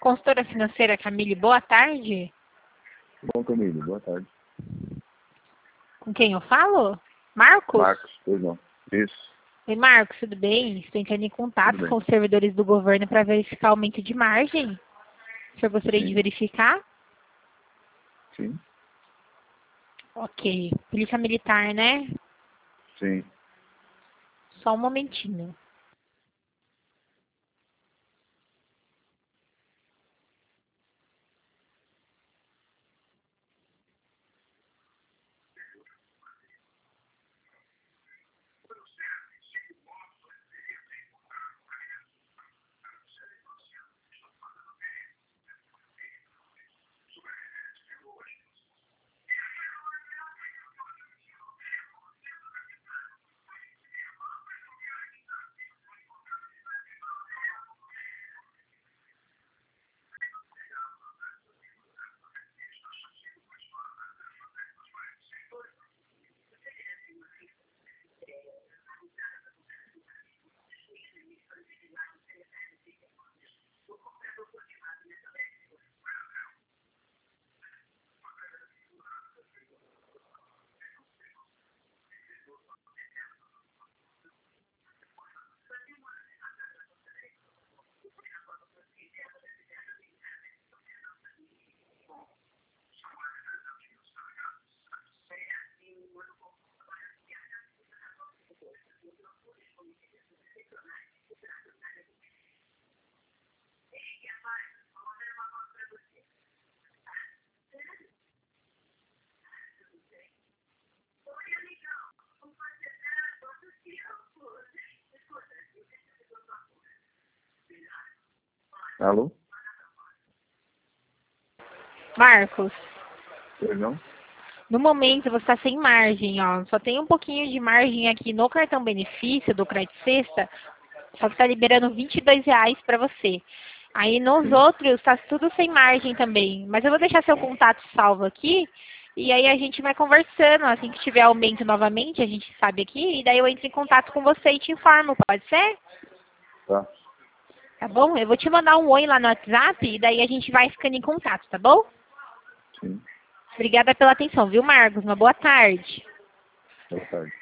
Consultora financeira Camille, boa tarde. Bom, Camille, boa tarde. Com quem eu falo? Marcos? Marcos, pois não. Isso. Oi, Marcos, tudo bem? Estou entrando em contato com os servidores do governo para verificar o aumento de margem. O senhor gostaria de verificar? Sim. Ok. Polícia Militar, né? Sim. Só um momentinho. Alô? Marcos, Pois não? no momento você está sem margem, ó. Só tem um pouquinho de margem aqui no cartão benefício do Crédito Sexta, só que está liberando R$ 22 para você. Aí nos outros está tudo sem margem também. Mas eu vou deixar seu contato salvo aqui. E aí a gente vai conversando. Assim que tiver aumento novamente, a gente sabe aqui. E daí eu entro em contato com você e te informo, pode ser? Tá. Tá bom? Eu vou te mandar um oi lá no WhatsApp. E daí a gente vai ficando em contato, tá bom? Sim. Obrigada pela atenção, viu, Marcos? Uma boa tarde. Boa tarde.